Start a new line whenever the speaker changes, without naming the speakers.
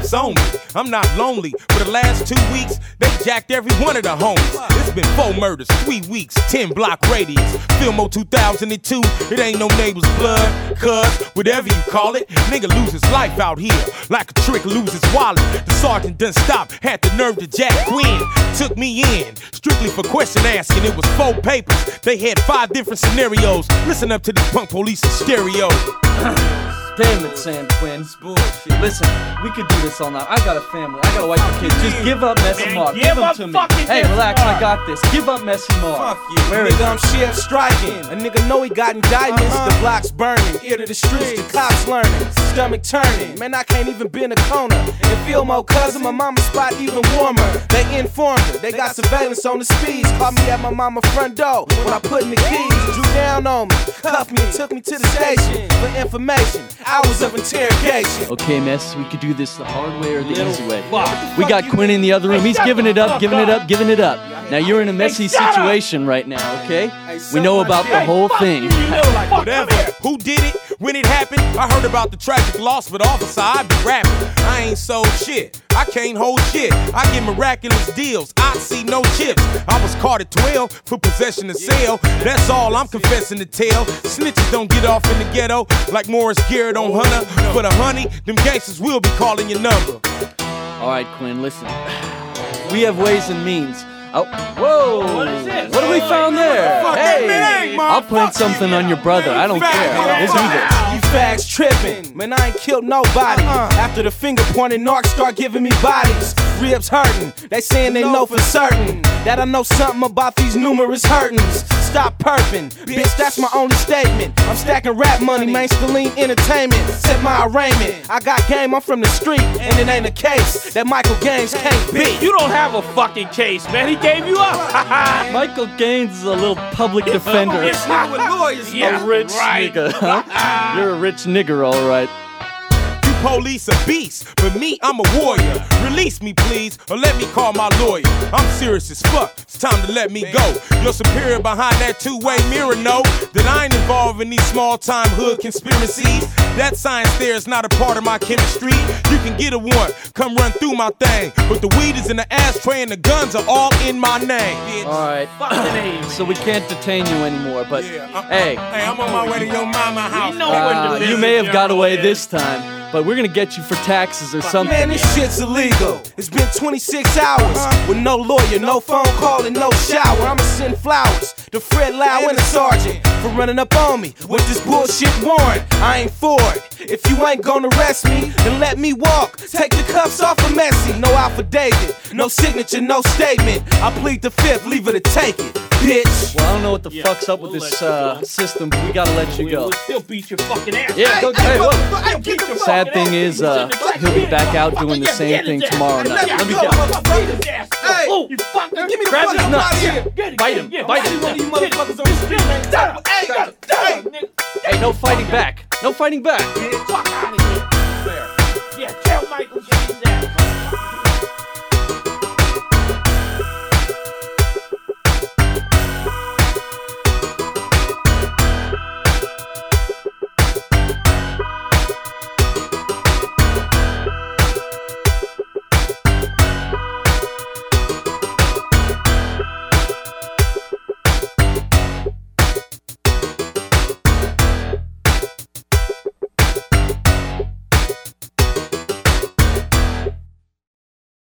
cops on me. I'm not lonely. For the last 2 weeks, they jacked every one of the homies. It's been 4 murders, 3 weeks, 10 block radius. Filmo 2002, it ain't no neighbor's blood. Cuz, whatever you call it, nigga lose his life out here. Like a trick, lose his wallet. The sergeant done stopped, had the nerve to jack Quinn. Took me in, strictly for question asking. It was 4 papers. They had 5 different scenarios. Listen up to the punk police in stereo.
Damn it, San Quinn. Listen, we could do this all night. I got a family. I got a wife and kids. Just give up Messy Mark. Give them to me. Hey, relax. I got this. Give up Messy Mark.
Fuck you. Where nigga, I'm sheriff striking. A nigga know he got indictments. The block's burning. Ear to the streets. The cops learning. Stomach turning. Man, I can't even bend a corner. And feel more cousin. My mama's spot even warmer. They informed her. They got surveillance on the speeds. Caught me at my mama's front door when I put in the keys. Drew down on me. Cuffed me and took me to the station for information. Hours of interrogation.
Okay, Mess, we could do this the hard way or the easy way. We got Quinn in the other room. He's giving it up, giving it up, giving it up. Now you're in a messy situation right now, okay? We know about the whole thing.
Like whatever. Who did it? When it happened? I heard about the tragic loss, but officer, I be rapping. I ain't sold shit. I can't hold shit. I get miraculous deals. I see no chips. I was caught at 12 for possession of sale. That's all I'm confessing to tell. Snitches don't get off in the ghetto like Morris Garrett on Hunter. For the honey, them gangsters will be calling your number.
All right, Quinn, listen. We have ways and means. Oh, whoa! What is this? What have we found there? Hey, I'll plant something on your brother. I don't care. We'll do this.
You fags tripping, man, I ain't killed nobody. After the finger pointing, narcs start giving me bodies. Ribs hurting, they saying they know for certain that I know something about these numerous hurtings. Stop perping, bitch, that's my only statement. I'm stacking rap money, mainstream entertainment. Set my arraignment, I got game, I'm from the street, and it ain't a case that Michael Gaines can't beat.
You don't have a fucking case, man, he gave you up.
Michael Gaines is a little public defender.
This nigga with lawyers,
A rich nigga, huh? You're a rich nigger, all right.
Police a beast, but me, I'm a warrior. Release me, please, or let me call my lawyer. I'm serious as fuck, it's time to let me go. Your superior behind that two-way mirror know that I ain't involved in these small-time hood conspiracies. That science there is not a part of my chemistry. You can get a warrant, come run through my thing, but the weed is in the ashtray and the guns are all in my name.
All right, so we can't detain you anymore, but hey,
I'm on my way to your mama house.
You may have got away this time. But we're gonna get you for taxes or something.
Man, this shit's illegal. It's been 26 hours with no lawyer, no phone call, and no shower. I'ma send flowers to Fred Lau and the sergeant for running up on me with this bullshit warrant. I ain't for it. If you ain't gonna arrest me, then let me walk. Take the cuffs off of Messi. No affidavit, no signature, no statement. I plead the fifth, leave it or take it, bitch.
Well, I don't know what the fuck's up with this system, but we gotta let you go.
We'll still beat your fucking ass.
Yeah, go. Hey, look. Sad thing is, he'll be back out doing the same thing tomorrow night. Let me go.
Hey,
oh, you fucking
give me the
grab
fuck
his
out
nuts.
of here.
Bite him. Bite him.
One of you motherfuckers on the street, man.
Hey, no fighting back. No fighting back.
Fuck out of here. Yeah, tell Michael get his ass.